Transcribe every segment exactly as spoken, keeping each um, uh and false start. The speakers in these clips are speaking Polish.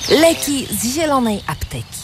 Leki z zielonej apteki.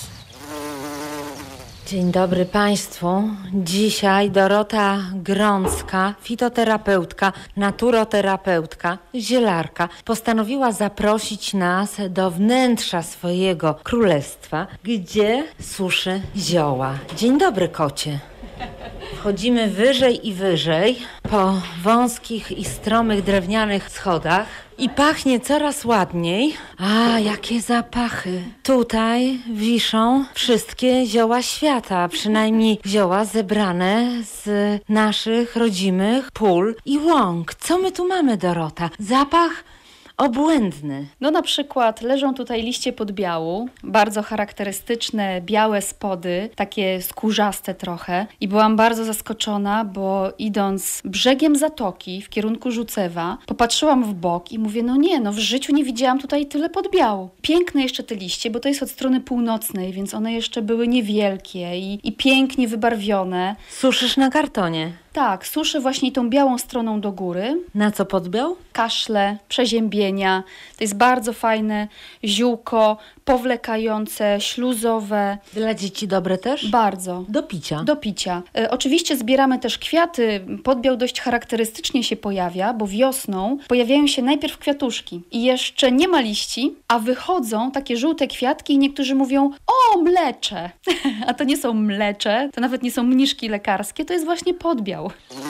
Dzień dobry Państwu. Dzisiaj Dorota Grącka, fitoterapeutka, naturoterapeutka, zielarka, postanowiła zaprosić nas do wnętrza swojego królestwa, gdzie suszy zioła. Dzień dobry, kocie. Wchodzimy wyżej i wyżej po wąskich i stromych drewnianych schodach i pachnie coraz ładniej. A, jakie zapachy. Tutaj wiszą wszystkie zioła świata, przynajmniej zioła zebrane z naszych rodzimych pól i łąk. Co my tu mamy, Dorota? Zapach obłędny. No na przykład leżą tutaj liście podbiału, bardzo charakterystyczne białe spody, takie skórzaste trochę i byłam bardzo zaskoczona, bo idąc brzegiem zatoki w kierunku Rzucewa, popatrzyłam w bok i mówię, no nie, no w życiu nie widziałam tutaj tyle podbiału. Piękne jeszcze te liście, bo to jest od strony północnej, więc one jeszcze były niewielkie i, i pięknie wybarwione. Suszysz na kartonie? Tak, suszę właśnie tą białą stroną do góry. Na co podbiał? Kaszle, przeziębienia. To jest bardzo fajne ziółko, powlekające, śluzowe. Dla dzieci dobre też? Bardzo. Do picia? Do picia. E, oczywiście zbieramy też kwiaty. Podbiał dość charakterystycznie się pojawia, bo wiosną pojawiają się najpierw kwiatuszki. I jeszcze nie ma liści, a wychodzą takie żółte kwiatki i niektórzy mówią, o, mlecze. A to nie są mlecze, to nawet nie są mniszki lekarskie, to jest właśnie podbiał.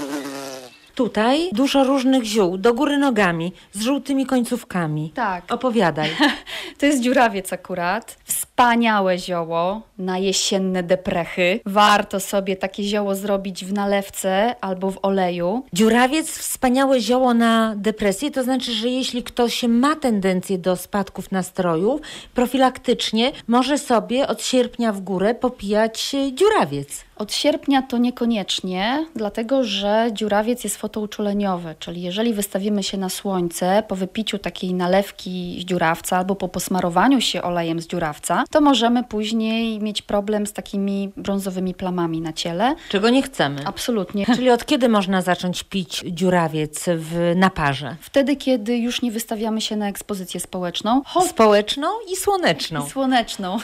Tutaj dużo różnych ziół, do góry nogami, z żółtymi końcówkami. Tak. Opowiadaj. To jest dziurawiec akurat. Wspaniałe zioło na jesienne deprechy. Warto sobie takie zioło zrobić w nalewce albo w oleju. Dziurawiec, wspaniałe zioło na depresję, to znaczy, że jeśli ktoś ma tendencję do spadków nastrojów, profilaktycznie może sobie od sierpnia w górę popijać dziurawiec. Od sierpnia to niekoniecznie, dlatego że dziurawiec jest fotouczuleniowy, czyli jeżeli wystawimy się na słońce po wypiciu takiej nalewki z dziurawca albo po posmarowaniu się olejem z dziurawca, to możemy później mieć problem z takimi brązowymi plamami na ciele. Czego nie chcemy. Absolutnie. Czyli od kiedy można zacząć pić dziurawiec w naparze? Wtedy, kiedy już nie wystawiamy się na ekspozycję społeczną. Ho- społeczną i słoneczną. I słoneczną.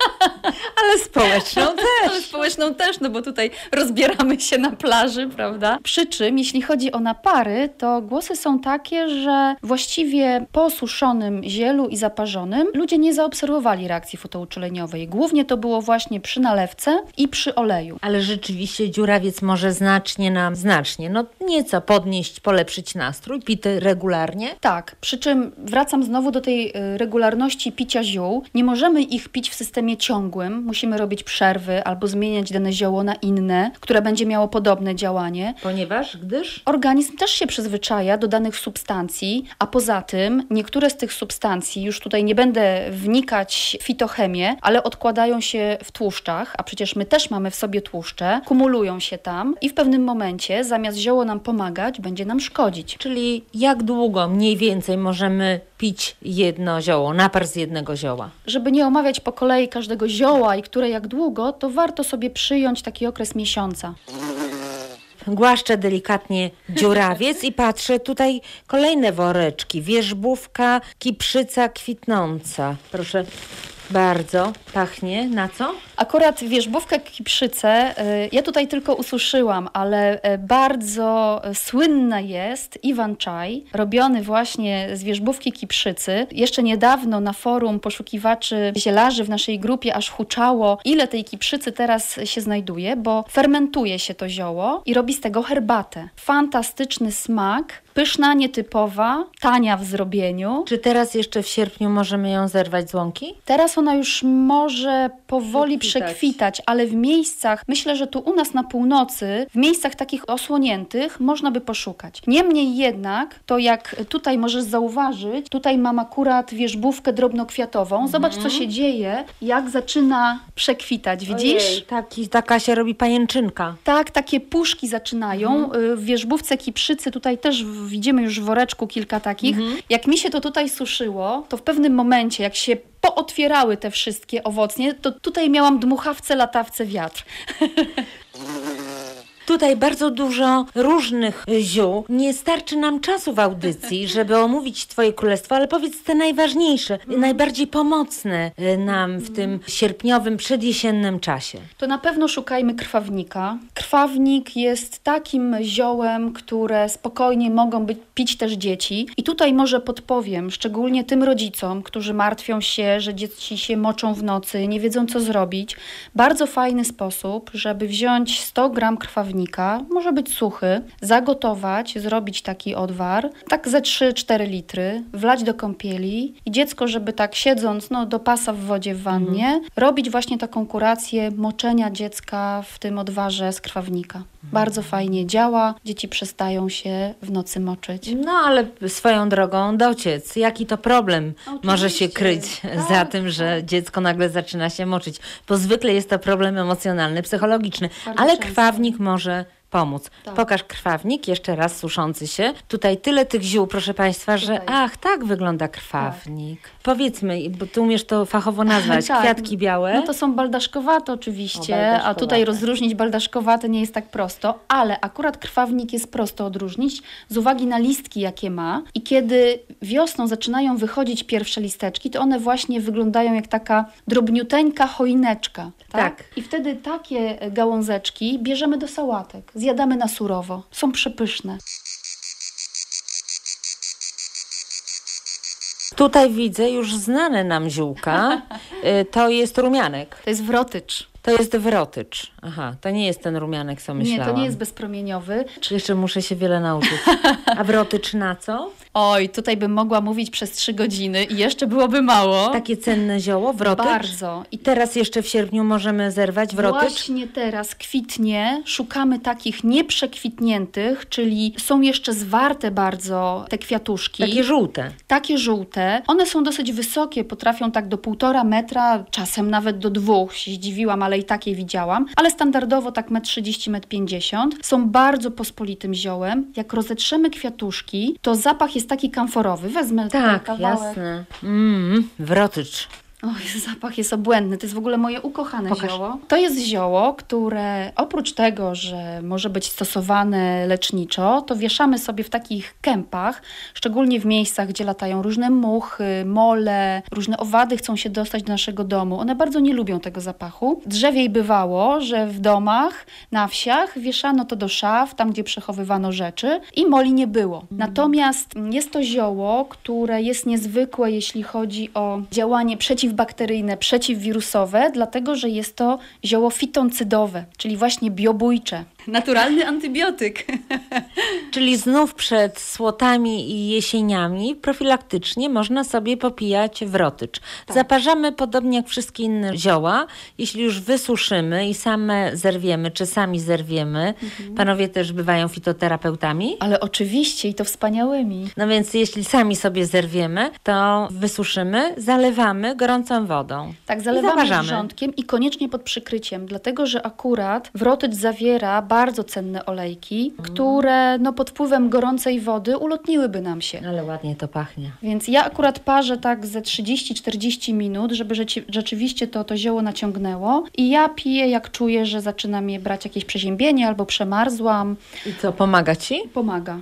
Ale społeczną też. Ale społeczną też, no bo tutaj rozbieramy się na plaży, prawda? Przy czym, jeśli chodzi o napary, to głosy są takie, że właściwie po suszonym zielu i zaparzonym ludzie nie zaobserwowali reakcji fotouczuleniowej. Głównie to było właśnie przy nalewce i przy oleju. Ale rzeczywiście dziurawiec może znacznie nam, znacznie, no nieco podnieść, polepszyć nastrój, pity regularnie? Tak, przy czym wracam znowu do tej regularności picia ziół. Nie możemy ich pić w systemie ciągłym. Musimy robić przerwy albo zmieniać dane zioło na inne, które będzie miało podobne działanie. Ponieważ, gdyż? Organizm też się przyzwyczaja do danych substancji, a poza tym niektóre z tych substancji, już tutaj nie będę wnikać w fitochemię, ale odkładają się w tłuszczach, a przecież my też mamy w sobie tłuszcze, kumulują się tam i w pewnym momencie zamiast zioło nam pomagać, będzie nam szkodzić. Czyli jak długo mniej więcej możemy pić jedno zioło, napar z jednego zioła? Żeby nie omawiać po kolei każdego zioła i które jak długo, to warto sobie przyjąć taki okres miesiąca. Głaszczę delikatnie dziurawiec i patrzę, tutaj kolejne woreczki. Wierzbówka, kiprzyca kwitnąca. Proszę bardzo, pachnie. Na co? Akurat wierzbówkę, kiprzycę y, ja tutaj tylko ususzyłam, ale y, bardzo słynna jest Iwan Czaj, robiony właśnie z wierzbówki kiprzycy. Jeszcze niedawno na forum poszukiwaczy zielarzy w naszej grupie aż huczało, ile tej kiprzycy teraz się znajduje, bo fermentuje się to zioło i robi z tego herbatę. Fantastyczny smak, pyszna, nietypowa, tania w zrobieniu. Czy teraz jeszcze w sierpniu możemy ją zerwać z łąki? Teraz ona już może powoli Przekwitać. przekwitać, ale w miejscach, myślę, że tu u nas na północy, w miejscach takich osłoniętych można by poszukać. Niemniej jednak, to jak tutaj możesz zauważyć, tutaj mam akurat wierzbówkę drobnokwiatową. Zobacz, Mhm. co się dzieje, jak zaczyna przekwitać. Widzisz? Ojej, taki, taka się robi pajęczynka. Tak, takie puszki zaczynają. Mhm. W wierzbówce kiprzycy tutaj też widzimy już w woreczku kilka takich. Mhm. Jak mi się to tutaj suszyło, to w pewnym momencie, jak się pootwierały te wszystkie owocnie, to tutaj miałam dmuchawce, latawce, wiatr. tutaj bardzo dużo różnych ziół. Nie starczy nam czasu w audycji, żeby omówić twoje królestwo, ale powiedz te najważniejsze, najbardziej pomocne nam w tym sierpniowym, przedjesiennym czasie. To na pewno szukajmy krwawnika. Krwawnik jest takim ziołem, które spokojnie mogą być, pić też dzieci. I tutaj może podpowiem, szczególnie tym rodzicom, którzy martwią się, że dzieci się moczą w nocy, nie wiedzą co zrobić. Bardzo fajny sposób, żeby wziąć sto gram krwawnika, może być suchy, zagotować, zrobić taki odwar, tak ze trzy cztery litry, wlać do kąpieli i dziecko, żeby tak siedząc no, do pasa w wodzie w wannie, mhm. robić właśnie taką kurację moczenia dziecka w tym odwarze z krwawnika. Mhm. Bardzo fajnie działa, dzieci przestają się w nocy moczyć. No ale swoją drogą dociec, jaki to problem Oczywiście. może się kryć tak, za tym, że tak. dziecko nagle zaczyna się moczyć, bo zwykle jest to problem emocjonalny, psychologiczny, Bardzo ale często. krwawnik może pomóc. Tak. Pokaż krwawnik, jeszcze raz suszący się. Tutaj tyle tych ziół, proszę Państwa, Tutaj. że ach, tak wygląda krwawnik. Tak. Powiedzmy, bo Ty umiesz to fachowo nazwać, tak. kwiatki białe. No to są baldaszkowate oczywiście, o, baldaszkowate. a tutaj rozróżnić baldaszkowate nie jest tak prosto, ale akurat krwawnik jest prosto odróżnić z uwagi na listki, jakie ma i kiedy wiosną zaczynają wychodzić pierwsze listeczki, to one właśnie wyglądają jak taka drobniuteńka choineczka. Tak? tak. I wtedy takie gałązeczki bierzemy do sałatek. Zjadamy na surowo. Są przepyszne. Tutaj widzę już znane nam ziółka. To jest rumianek. To jest wrotycz. To jest wrotycz. Aha, to nie jest ten rumianek, co myślałam. Nie, to nie jest bezpromieniowy. Czy jeszcze muszę się wiele nauczyć. A wrotycz na co? Oj, tutaj bym mogła mówić przez trzy godziny i jeszcze byłoby mało. Takie cenne zioło, wrotycz? Bardzo. I teraz jeszcze w sierpniu możemy zerwać wrotycz? Właśnie teraz kwitnie. Szukamy takich nieprzekwitniętych, czyli są jeszcze zwarte bardzo te kwiatuszki. Takie żółte. Takie żółte. One są dosyć wysokie, potrafią tak do półtora metra, czasem nawet do dwóch. Się zdziwiłam, ale i takie widziałam. Ale standardowo tak metr trzydzieści, metr pięćdziesiąt. Są bardzo pospolitym ziołem. Jak rozetrzemy kwiatuszki, to zapach jest taki kamforowy. Wezmę tak, kawałek. jasne. Mm, wrotycz. Oj, zapach jest obłędny. To jest w ogóle moje ukochane Pokaż. zioło. To jest zioło, które oprócz tego, że może być stosowane leczniczo, to wieszamy sobie w takich kępach, szczególnie w miejscach, gdzie latają różne muchy, mole, różne owady chcą się dostać do naszego domu. One bardzo nie lubią tego zapachu. Drzewiej bywało, że w domach, na wsiach wieszano to do szaf, tam gdzie przechowywano rzeczy i moli nie było. Mm. Natomiast jest to zioło, które jest niezwykłe, jeśli chodzi o działanie przeciw bakteryjne, przeciwwirusowe, dlatego że jest to zioło fitoncydowe, czyli właśnie biobójcze. Naturalny antybiotyk. Czyli znów przed słotami i jesieniami profilaktycznie można sobie popijać wrotycz. Tak. Zaparzamy podobnie jak wszystkie inne zioła. Jeśli już wysuszymy i same zerwiemy, czy sami zerwiemy, mhm. panowie też bywają fitoterapeutami? Ale oczywiście i to wspaniałymi. No więc jeśli sami sobie zerwiemy, to wysuszymy, zalewamy gorącą wodą. Tak, zalewamy wrzątkiem i koniecznie pod przykryciem, dlatego że akurat wrotycz zawiera bardzo cenne olejki, mm. które no, pod wpływem gorącej wody ulotniłyby nam się. Ale ładnie to pachnie. Więc ja akurat parzę tak ze trzydzieści czterdzieści minut, żeby rzeci- rzeczywiście to, to zioło naciągnęło i ja piję, jak czuję, że zaczyna mnie brać jakieś przeziębienie albo przemarzłam. I co, pomaga Ci? Pomaga.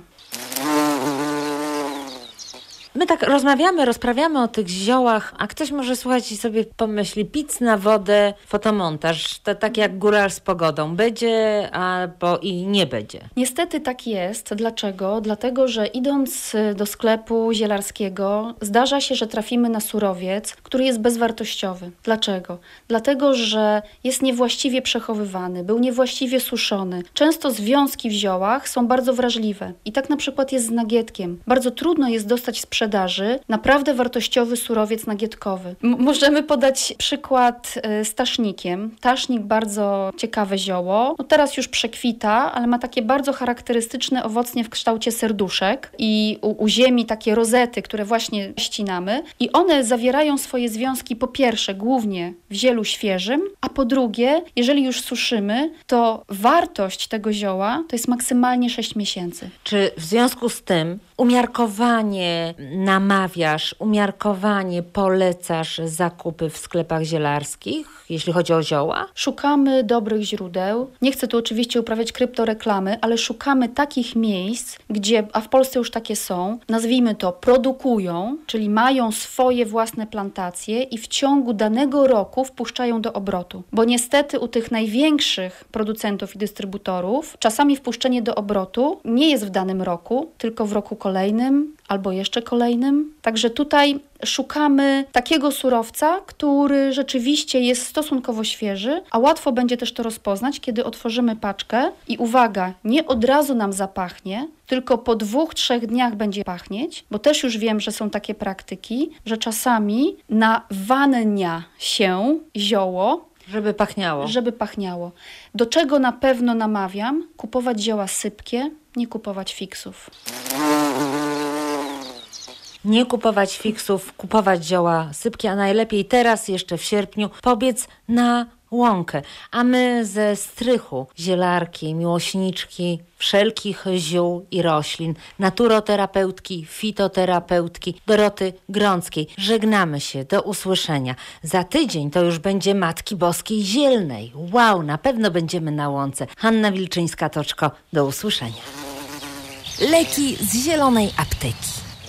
My tak rozmawiamy, rozprawiamy o tych ziołach, a ktoś może słuchać i sobie pomyśli, pic na wodę, fotomontaż, to tak jak góral z pogodą, będzie albo i nie będzie. Niestety tak jest. Dlaczego? Dlatego, że idąc do sklepu zielarskiego zdarza się, że trafimy na surowiec, który jest bezwartościowy. Dlaczego? Dlatego, że jest niewłaściwie przechowywany, był niewłaściwie suszony. Często związki w ziołach są bardzo wrażliwe i tak na przykład jest z nagietkiem. Bardzo trudno jest dostać z sprzedaży naprawdę wartościowy surowiec nagietkowy. M- możemy podać przykład y, z tasznikiem. Tasznik bardzo ciekawe zioło. No teraz już przekwita, ale ma takie bardzo charakterystyczne owocnie w kształcie serduszek i u, u ziemi takie rozety, które właśnie ścinamy i one zawierają swoje związki po pierwsze głównie w zielu świeżym, a po drugie, jeżeli już suszymy, to wartość tego zioła to jest maksymalnie sześć miesięcy. Czy w związku z tym umiarkowanie namawiasz, umiarkowanie polecasz zakupy w sklepach zielarskich, jeśli chodzi o zioła? Szukamy dobrych źródeł. Nie chcę tu oczywiście uprawiać kryptoreklamy, ale szukamy takich miejsc, gdzie, a w Polsce już takie są, nazwijmy to, produkują, czyli mają swoje własne plantacje i w ciągu danego roku wpuszczają do obrotu. Bo niestety u tych największych producentów i dystrybutorów czasami wpuszczenie do obrotu nie jest w danym roku, tylko w roku kolejnym albo jeszcze kolejnym. Także tutaj szukamy takiego surowca, który rzeczywiście jest stosunkowo świeży, a łatwo będzie też to rozpoznać, kiedy otworzymy paczkę i uwaga, nie od razu nam zapachnie, tylko po dwóch, trzech dniach będzie pachnieć, bo też już wiem, że są takie praktyki, że czasami nawadnia się zioło, Żeby pachniało. żeby pachniało. Do czego na pewno namawiam? Kupować zioła sypkie, nie kupować fiksów. Nie kupować fiksów, kupować zioła sypkie, a najlepiej teraz, jeszcze w sierpniu, pobiec na łąkę. A my ze strychu zielarki, miłośniczki wszelkich ziół i roślin, naturoterapeutki, fitoterapeutki Doroty Grąckiej, żegnamy się, do usłyszenia. Za tydzień to już będzie Matki Boskiej Zielnej. Wow, na pewno będziemy na łące. Hanna Wilczyńska-Toczko, do usłyszenia. Leki z zielonej apteki.